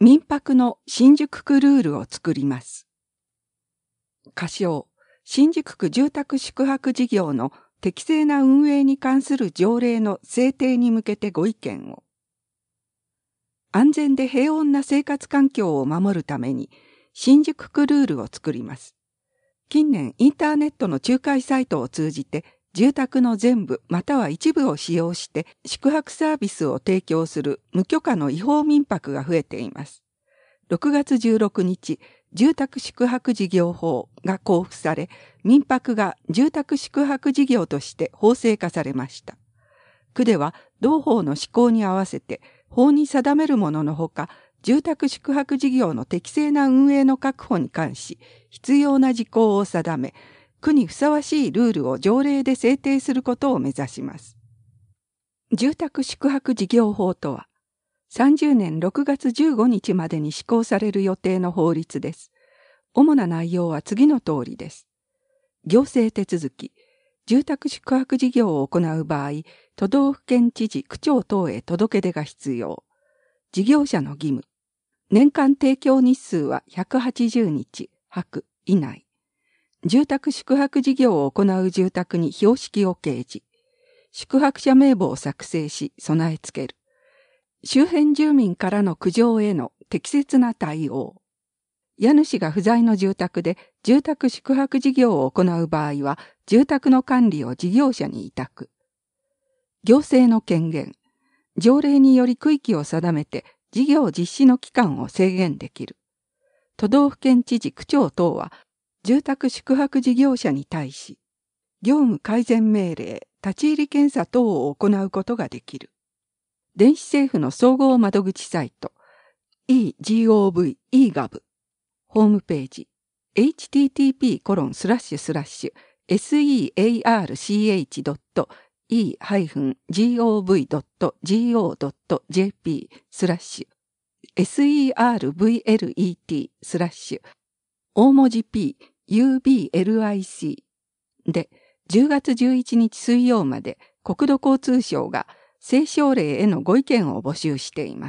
民泊の新宿区ルールを作ります。仮称、新宿区住宅宿泊事業の適正な運営に関する条例の制定に向けてご意見を。安全で平穏な生活環境を守るために新宿区ルールを作ります。近年インターネットの仲介サイトを通じて住宅の全部または一部を使用して宿泊サービスを提供する無許可の違法民泊が増えています。6月16日、住宅宿泊事業法が公布され、民泊が住宅宿泊事業として法制化されました。区では同法の施行に合わせて法に定めるもののほか、住宅宿泊事業の適正な運営の確保に関し、必要な事項を定め、区にふさわしいルールを条例で制定することを目指します。住宅宿泊事業法とは、30年6月15日までに施行される予定の法律です。主な内容は次の通りです。行政手続き、住宅宿泊事業を行う場合、都道府県知事、区長等へ届け出が必要。事業者の義務。年間提供日数は180日、泊以内。住宅宿泊事業を行う住宅に標識を掲示。宿泊者名簿を作成し備え付ける。周辺住民からの苦情への適切な対応。家主が不在の住宅で住宅宿泊事業を行う場合は、住宅の管理を事業者に委託。行政の権限。条例により区域を定めて事業実施の期間を制限できる。都道府県知事、区長等は、住宅宿泊事業者に対し、業務改善命令、立ち入り検査等を行うことができる。電子政府の総合窓口サイト、e-gov、e-gov、ホームページ、http://search.e-gov.go.jp/servlet/ 大文字 P、UBLIC で10月11日水曜まで国土交通省が政省令へのご意見を募集しています。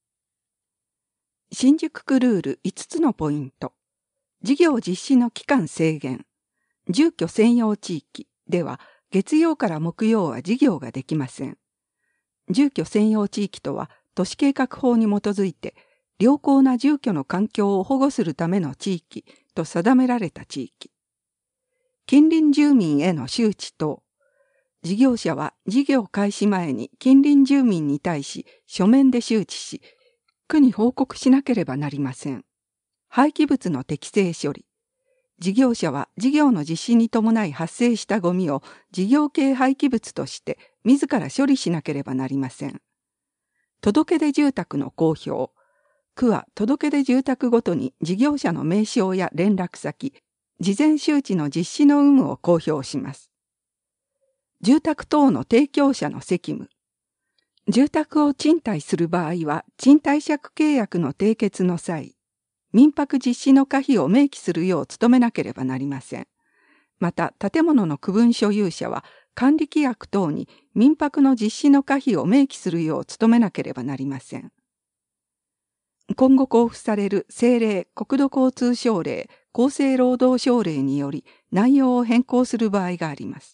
新宿区ルール5つのポイント。事業実施の期間制限。住居専用地域では月曜から木曜は事業ができません。住居専用地域とは都市計画法に基づいて良好な住居の環境を保護するための地域と定められた地域。近隣住民への周知等。事業者は事業開始前に近隣住民に対し書面で周知し、区に報告しなければなりません。廃棄物の適正処理。事業者は事業の実施に伴い発生したゴミを事業系廃棄物として自ら処理しなければなりません。届出住宅の公表。区は届出住宅ごとに事業者の名称や連絡先、事前周知の実施の有無を公表します。住宅等の提供者の責務。住宅を賃貸する場合は、賃貸借契約の締結の際、民泊実施の可否を明記するよう努めなければなりません。また、建物の区分所有者は、管理規約等に民泊の実施の可否を明記するよう努めなければなりません。今後交付される政令、国土交通省令、厚生労働省令により内容を変更する場合があります。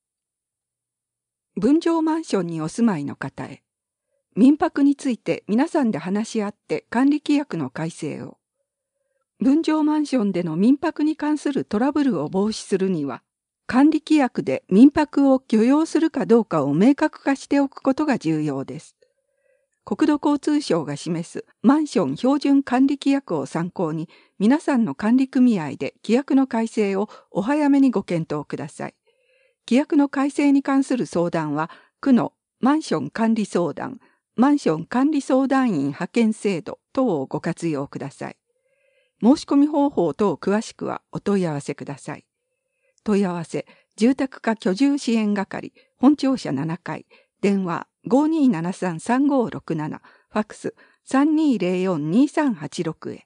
分譲マンションにお住まいの方へ、民泊について皆さんで話し合って管理規約の改正を。分譲マンションでの民泊に関するトラブルを防止するには、管理規約で民泊を許容するかどうかを明確化しておくことが重要です。国土交通省が示すマンション標準管理規約を参考に、皆さんの管理組合で規約の改正をお早めにご検討ください。規約の改正に関する相談は、区のマンション管理相談、マンション管理相談員派遣制度等をご活用ください。申し込み方法等詳しくはお問い合わせください。問い合わせ、住宅課居住支援係、本庁舎7階、電話 5273-3567、ファックス 3204-2386 へ。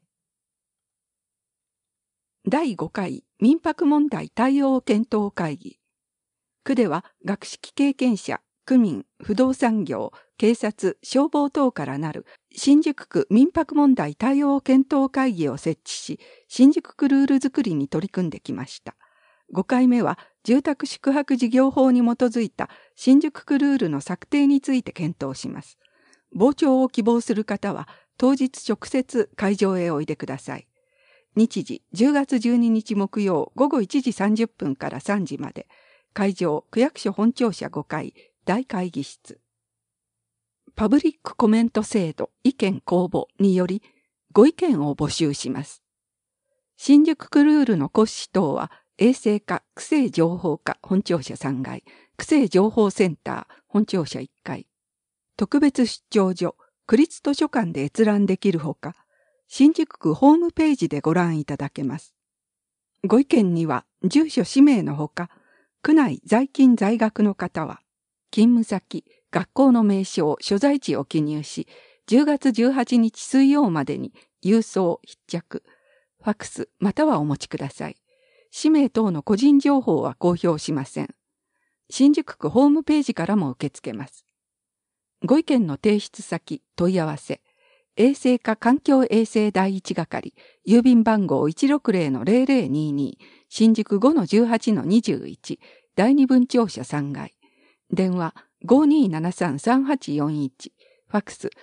第5回民泊問題対応検討会議。区では学識経験者、区民、不動産業、警察、消防等からなる新宿区民泊問題対応検討会議を設置し、新宿区ルール作りに取り組んできました。5回目は住宅宿泊事業法に基づいた新宿区ルールの策定について検討します。傍聴を希望する方は当日直接会場へおいでください。日時10月12日木曜午後1時30分から3時まで。会場区役所本庁舎5階大会議室。パブリックコメント制度意見公募によりご意見を募集します。新宿区ルールの骨子等は衛生課区政情報課本庁舎3階、区政情報センター本庁舎1階、特別出張所、区立図書館で閲覧できるほか、新宿区ホームページでご覧いただけます。ご意見には住所氏名のほか、区内在勤在学の方は、勤務先、学校の名称、所在地を記入し、10月18日水曜までに郵送、必着、ファックスまたはお持ちください。氏名等の個人情報は公表しません。新宿区ホームページからも受け付けます。ご意見の提出先、問い合わせ、衛生課環境衛生第一係、郵便番号 160-0022、新宿 5-18-21、第二分庁舎3階、電話 5273-3841、ファックス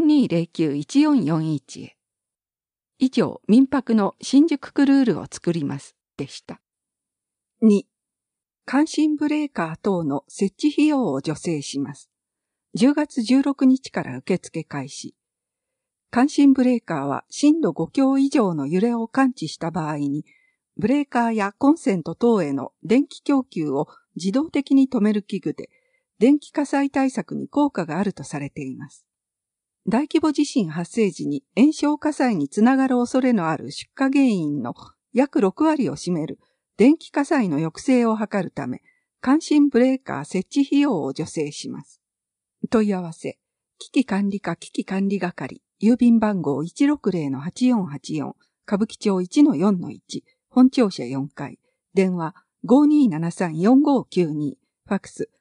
3209-1441 へ。以上、民泊の新宿区ルールを作ります。でした。2、感震ブレーカー等の設置費用を助成します。10月16日から受付開始。感震ブレーカーは震度5強以上の揺れを感知した場合に、ブレーカーやコンセント等への電気供給を自動的に止める器具で、電気火災対策に効果があるとされています。大規模地震発生時に延焼火災につながる恐れのある出火原因の約6割を占める電気火災の抑制を図るため、感震ブレーカー設置費用を助成します。問い合わせ、危機管理課危機管理係、郵便番号 160-8484、歌舞伎町 1-4-1、本庁舎4階、電話 5273-4592、ファックス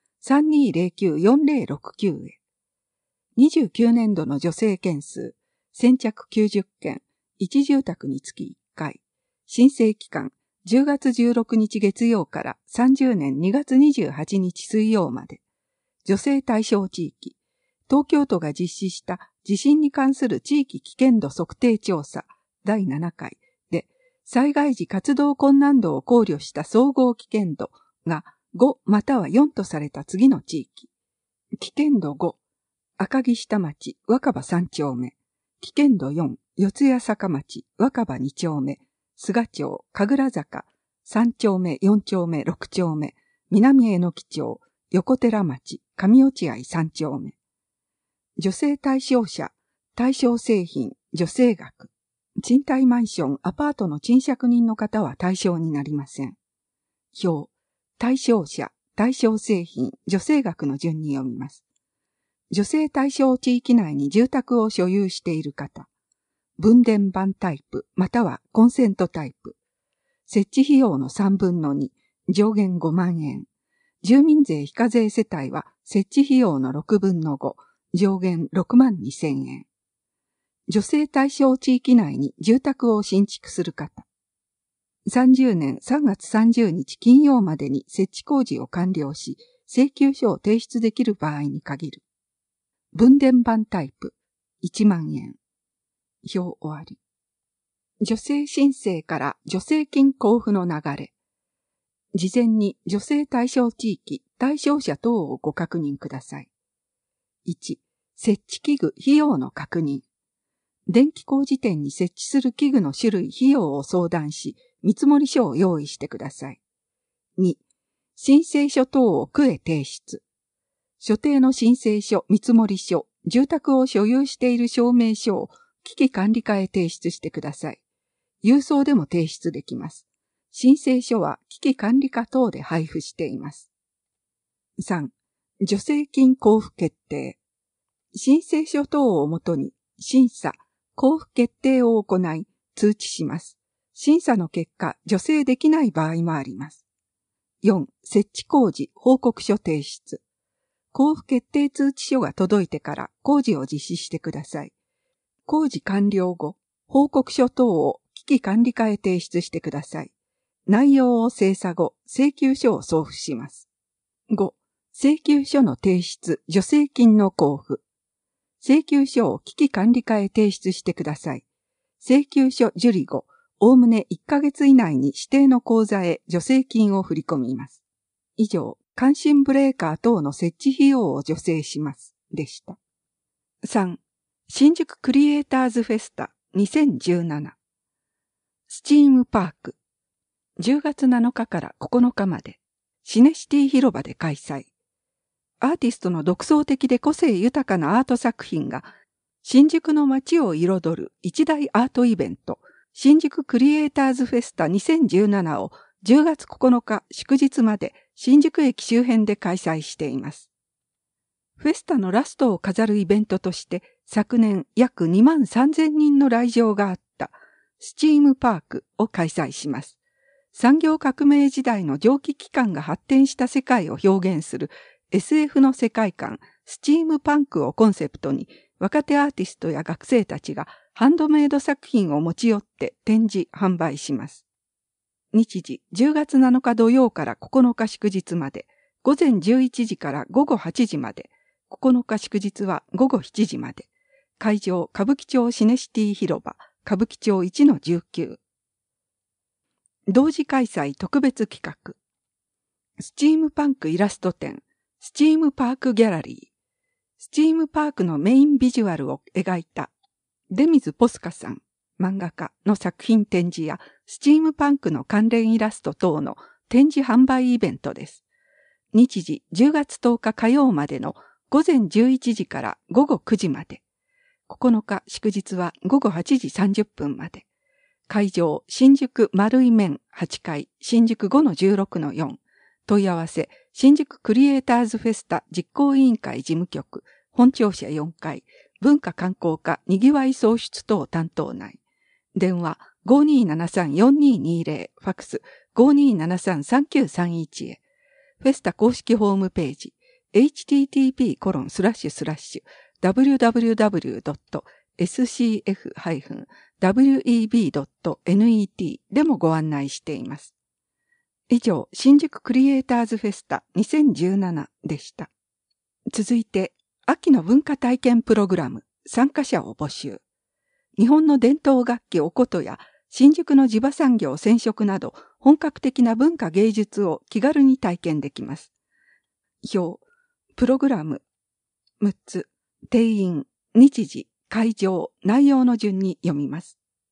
3209-4069 へ。29年度の助成件数、先着90件、1住宅につき1回、申請期間、10月16日月曜から30年2月28日水曜まで、助成対象地域、東京都が実施した地震に関する地域危険度測定調査第7回で、災害時活動困難度を考慮した総合危険度が5または4とされた次の地域。危険度5、赤城下町若葉3丁目。危険度4、四谷坂町若葉2丁目。菅町神楽坂3丁目4丁目6丁目。南榎木町横寺町上落合3丁目。助成対象者、対象製品、助成額。賃貸マンション、アパートの賃借人の方は対象になりません。表、対象者、対象製品、助成額の順に読みます。助成対象地域内に住宅を所有している方。分電盤タイプ、またはコンセントタイプ。設置費用の3分の2、上限5万円。住民税非課税世帯は設置費用の6分の5、上限6万2000円。助成対象地域内に住宅を新築する方。30年3月30日金曜までに設置工事を完了し、請求書を提出できる場合に限る。分電盤タイプ、1万円。表終わり。助成申請から助成金交付の流れ。事前に助成対象地域、対象者等をご確認ください。1、設置器具、費用の確認。電気工事店に設置する器具の種類、費用を相談し、見積書を用意してください。2、申請書等を区へ提出。所定の申請書、見積書、住宅を所有している証明書を危機管理課へ提出してください。郵送でも提出できます。申請書は危機管理課等で配布しています。3、助成金交付決定。申請書等をもとに審査、交付決定を行い通知します。審査の結果、助成できない場合もあります。4、設置工事、報告書提出。交付決定通知書が届いてから工事を実施してください。 工事完了後、報告書等を危機管理課へ提出してください。内容を精査後、請求書を送付します。5、請求書の提出、助成金の交付。請求書を危機管理課へ提出してください。請求書受理後、おおむね1ヶ月以内に指定の口座へ助成金を振り込みます。以上、感震ブレーカー等の設置費用を助成します。でした。3、新宿クリエイターズフェスタ2017。スチームパーク。10月7日から9日まで、シネシティ広場で開催。アーティストの独創的で個性豊かなアート作品が、新宿の街を彩る一大アートイベント、新宿クリエイターズフェスタ2017を10月9日祝日まで新宿駅周辺で開催しています。フェスタのラストを飾るイベントとして昨年約23,000人の来場があったスチームパークを開催します。産業革命時代の蒸気機関が発展した世界を表現する SF の世界観スチームパンクをコンセプトに若手アーティストや学生たちがハンドメイド作品を持ち寄って展示・販売します。日時10月7日土曜から9日祝日まで、午前11時から午後8時まで、9日祝日は午後7時まで、会場歌舞伎町シネシティ広場、歌舞伎町 1-19。同時開催特別企画。スチームパンクイラスト展、スチームパークギャラリー。スチームパークのメインビジュアルを描いた出水ポスカさん、漫画家の作品展示やスチームパンクの関連イラスト等の展示販売イベントです。日時10月10日火曜までの午前11時から午後9時まで。9日祝日は午後8時30分まで。会場新宿丸い面8階新宿 5-16-4。問い合わせ新宿クリエイターズフェスタ実行委員会事務局本庁舎4階文化観光課にぎわい創出等担当内。電話 5273-4220 ファックス 5273-3931 へ。フェスタ公式ホームページhttp://www.scf-web.net でもご案内しています。以上、新宿クリエイターズフェスタ2017でした。続いて、秋の文化体験プログラム、参加者を募集。日本の伝統楽器お琴や新宿の地場産業染色など本格的な文化芸術を気軽に体験できます。表、プログラム、6つ、定員、日時、会場、内容の順に読みます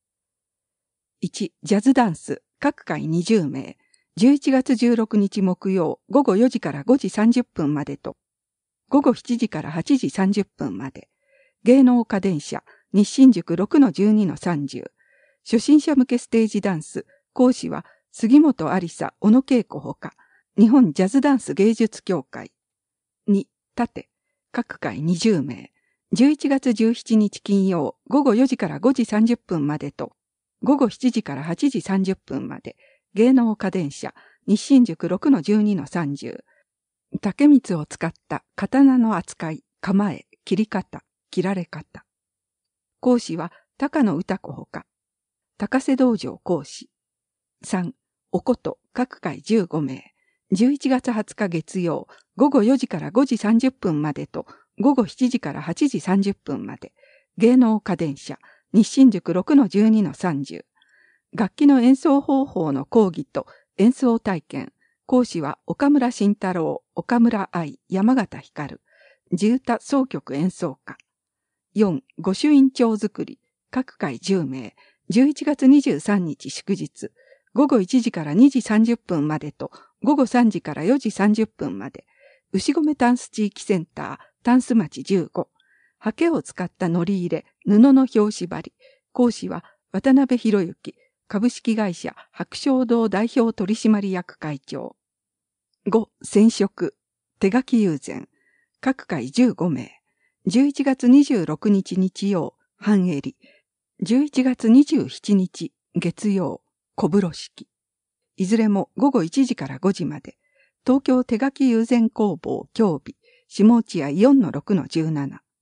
。1、ジャズダンス、各回20名、11月16日木曜午後4時から5時30分までと、午後7時から8時30分まで、芸能家電車、日新宿 6-12-30、初心者向けステージダンス、講師は杉本有沙、小野恵子ほか、日本ジャズダンス芸術協会。2、盾、各回20名、11月17日金曜午後4時から5時30分までと、午後7時から8時30分まで、芸能家電車、日新宿 6-12-30、竹光を使った刀の扱い、構え、切り方、切られ方。講師は高野歌子ほか、高瀬道場講師。3、おこと各回15名、11月20日月曜午後4時から5時30分までと、午後7時から8時30分まで、芸能家電車、日新宿 6-12-30。楽器の演奏方法の講義と演奏体験。講師は岡村慎太郎、岡村愛、山形光。地歌総曲演奏家。4、御朱印帳作り。各回10名。11月23日祝日。午後1時から2時30分までと、午後3時から4時30分まで。牛込タンス地域センター、タンス町15。刷毛を使った糊入れ、布の表紙張り。講師は渡辺博之。株式会社白鳥堂代表取締役会長。5、染色、手書き友禅。各回15名。11月26日日曜、半襟。11月27日月曜、小風呂敷。いずれも午後1時から5時まで。東京手書き友禅工房京美、下落合 4-6-17。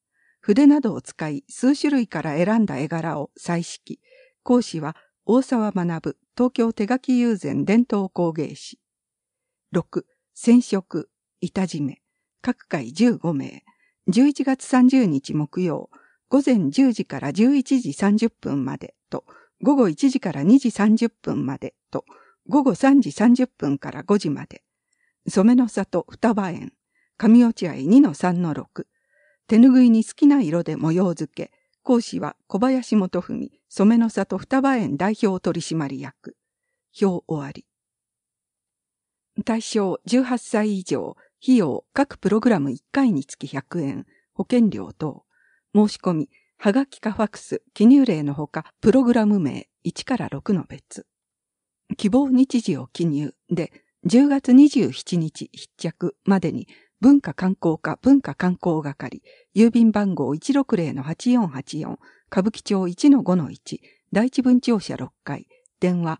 筆などを使い数種類から選んだ絵柄を彩色。講師は大沢学、東京手書き友禅伝統工芸士。6、染色、板締め。各回15名。11月30日木曜、午前10時から11時30分までと、午後1時から2時30分までと、午後3時30分から5時まで。染の里双葉園。上落合 2-3-6。手ぬぐいに好きな色で模様付け。講師は小林元文、染の里双葉園代表取締役。表終わり。対象18歳以上。費用各プログラム1回につき100円。保険料等。申し込み、はがきかファクス、記入例のほか、プログラム名1から6の別。希望日時を記入で、10月27日必着までに、文化観光課文化観光係、郵便番号 160-8484、歌舞伎町 1-5-1、第一分庁舎6階、電話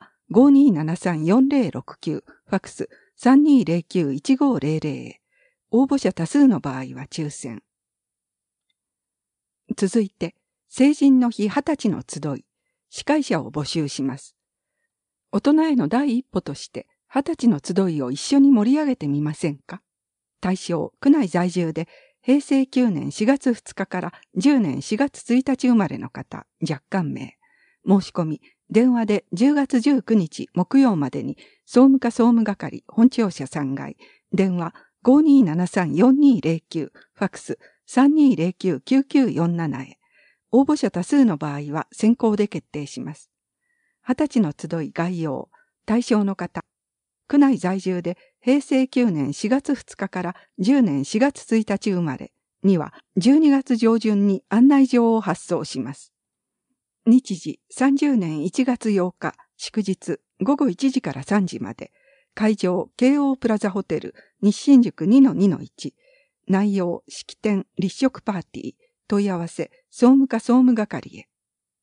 5273-4069、ファクス 3209-1500。応募者多数の場合は抽選。続いて、成人の日20歳の集い、司会者を募集します。大人への第一歩として、20歳の集いを一緒に盛り上げてみませんか？対象、区内在住で、平成9年4月2日から10年4月1日生まれの方、若干名。申し込み、電話で10月19日木曜までに、総務課総務係本庁舎3階、電話 5273-4209、ファクス 3209-9947 へ。応募者多数の場合は先行で決定します。20歳の集い概要、対象の方、区内在住で平成9年4月2日から10年4月1日生まれには12月上旬に案内状を発送します。日時30年1月8日祝日午後1時から3時まで。会場京王プラザホテル西新宿 2-2-1。内容式典立食パーティー。問い合わせ総務課総務係へ。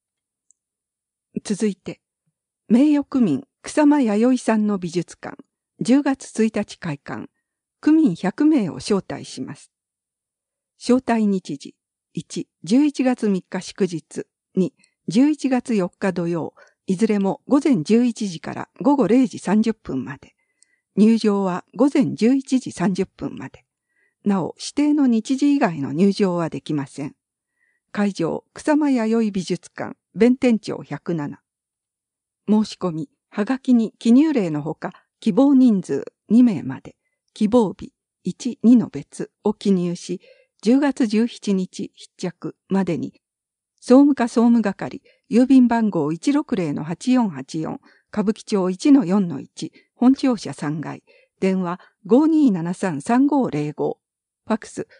続いて名誉区民草間彌生さんの美術館、10月1日開館、区民100名を招待します。招待日時、1、11月3日祝日、2、11月4日土曜、いずれも午前11時から午後0時30分まで。入場は午前11時30分まで。なお、指定の日時以外の入場はできません。会場、草間彌生美術館、弁天町107。申し込み、はがきに記入例のほか、希望人数2名まで、希望日1、2の別を記入し、10月17日必着までに、総務課総務係、郵便番号 160-8484、歌舞伎町 1-4-1、本庁舎3階、電話 5273-3505、ファクス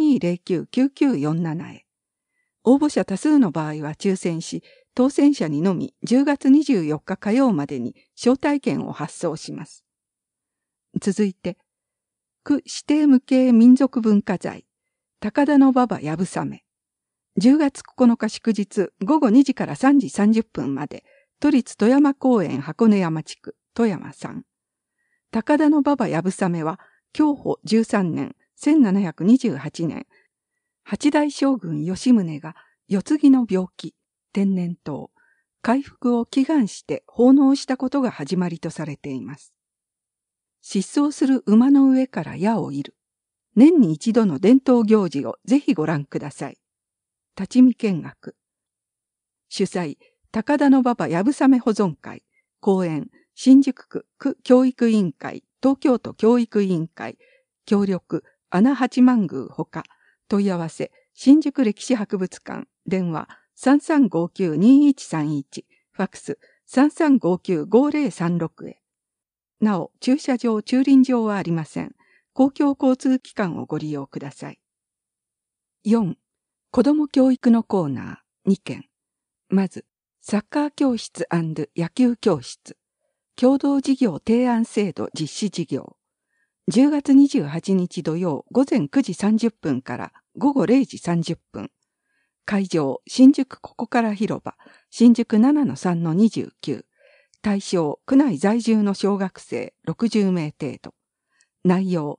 3209-9947 へ。応募者多数の場合は抽選し、当選者にのみ10月24日火曜までに招待券を発送します。続いて、区指定無形民族文化財、高田馬場やぶさめ。10月9日祝日午後2時から3時30分まで、都立富山公園箱根山地区、富山3。高田馬場やぶさめは、享保13年、1728年、八代将軍吉宗が世継ぎの病気、天然痘、回復を祈願して奉納したことが始まりとされています。疾走する馬の上から矢を射る。年に一度の伝統行事をぜひご覧ください。立ち見見学。主催、高田馬場やぶさめ保存会。講演、新宿区区教育委員会、東京都教育委員会。協力、穴八幡宮ほか。問い合わせ、新宿歴史博物館。電話、3359-2131。ファクス、3359-5036へ。なお、駐車場、駐輪場はありません。公共交通機関をご利用ください。4. 子ども教育のコーナー2件。まず、サッカー教室&野球教室。共同事業提案制度実施事業。10月28日土曜午前9時30分から午後0時30分。会場、新宿ここから広場、新宿 7-3-29。対象、区内在住の小学生60名程度。内容、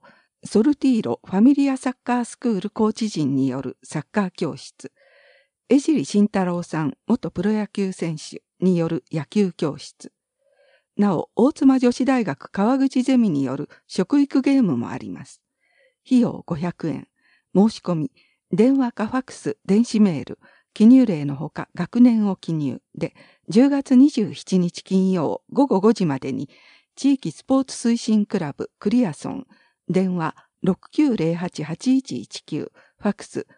ソルティーロファミリアサッカースクールコーチ陣によるサッカー教室。江尻慎太郎さん元プロ野球選手による野球教室。なお、大妻女子大学川口ゼミによる食育ゲームもあります。費用500円。申し込み、電話かファクス、電子メール、記入例のほか学年を記入で、10月27日金曜午後5時までに、地域スポーツ推進クラブクリアソン、電話 6908-8119、ファクス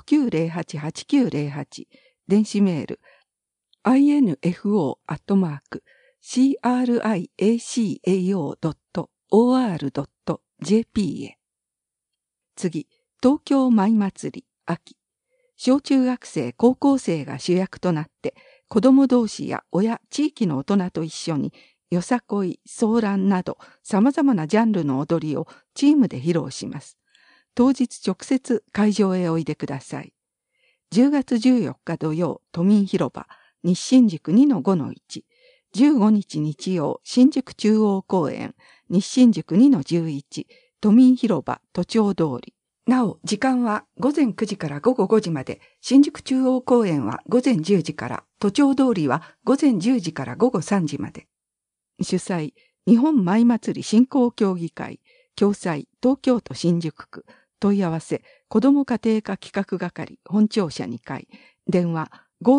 6908-8908、電子メール、info@criacao.or.jp へ。次、東京舞祭り秋。小中学生、高校生が主役となって、子供同士や親、地域の大人と一緒に、よさこい、ソーランなど様々なジャンルの踊りをチームで披露します。当日直接会場へおいでください。10月14日土曜、都民広場、西新宿 2-5-1、15日日曜、新宿中央公園、西新宿 2-11、都民広場、都庁通り。なお、時間は午前9時から午後5時まで、新宿中央公園は午前10時から、都庁通りは午前10時から午後3時まで。主催、日本舞祭り振興協議会、共催、東京都新宿区、問い合わせ、子ども家庭科企画係、本庁舎2階、電話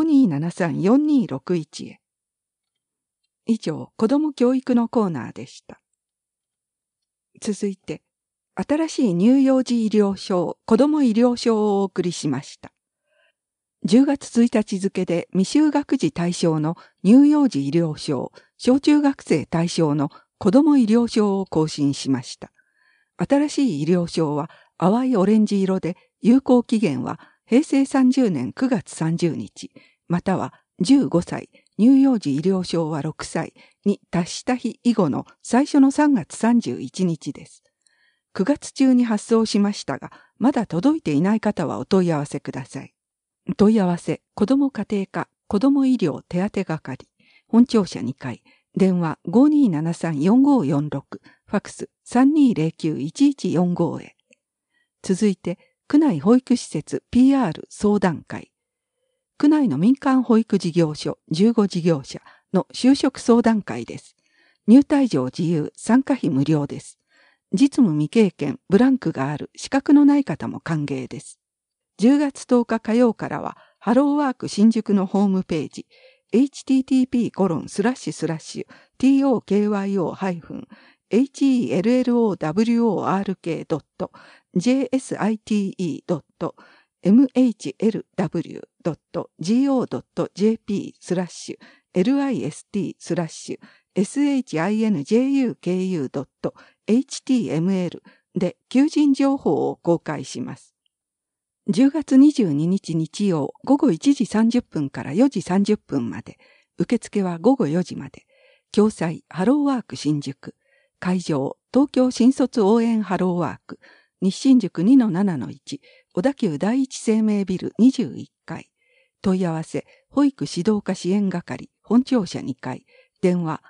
5273-4261 へ。以上、子ども教育のコーナーでした。続いて、新しい乳幼児医療証、子ども医療証をお送りしました。10月1日付で未就学児対象の乳幼児医療証、小中学生対象の子ども医療証を更新しました。新しい医療証は淡いオレンジ色で有効期限は平成30年9月30日、または15歳、乳幼児医療証は6歳に達した日以後の最初の3月31日です。9月中に発送しましたが、まだ届いていない方はお問い合わせください。問い合わせ、子ども家庭科、子ども医療手当係、本庁舎2階、電話 5273-4546、ファクス 3209-1145 へ。続いて、区内保育施設 PR 相談会。区内の民間保育事業所15事業者の就職相談会です。入退場自由、参加費無料です。実務未経験、ブランクがある、資格のない方も歓迎です。10月10日火曜からは、ハローワーク新宿のホームページ、http://tokyork.jsitee.mhlw.list/html で求人情報を公開します。10月22日日曜午後1時30分から4時30分まで、受付は午後4時まで、共催ハローワーク新宿、会場東京新卒応援ハローワーク、西新宿 2-7-1、小田急第一生命ビル21階、問い合わせ、保育指導課支援係、本庁舎2階、電話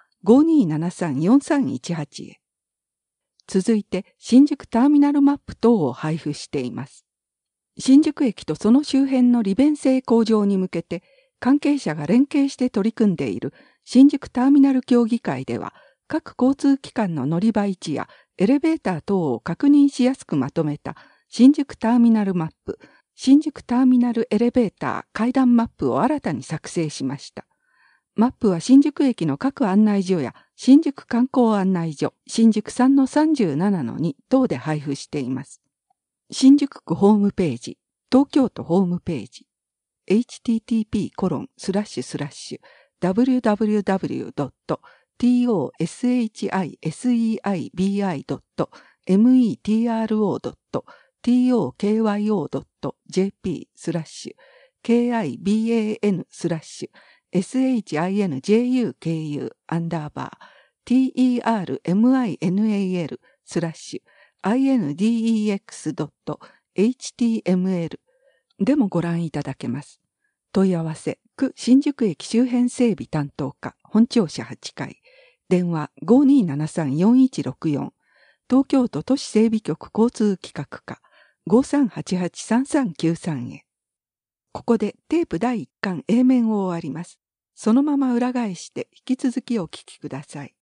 5273-4318 へ。続いて、新宿ターミナルマップ等を配布しています。新宿駅とその周辺の利便性向上に向けて、関係者が連携して取り組んでいる新宿ターミナル協議会では、各交通機関の乗り場位置やエレベーター等を確認しやすくまとめた新宿ターミナルマップ、新宿ターミナルエレベーター階段マップを新たに作成しました。マップは新宿駅の各案内所や新宿観光案内所、新宿 3-37-2 等で配布しています。新宿区ホームページ、東京都ホームページ、http://www.tokyo-shinjuku-index.html でもご覧いただけます。問い合わせ、区新宿駅周辺整備担当課、本庁舎8階、電話 5273-4164、 東京都都市整備局交通企画課 5388-3393 へ。ここでテープ第1巻 A 面を終わります。そのまま裏返して引き続きお聞きください。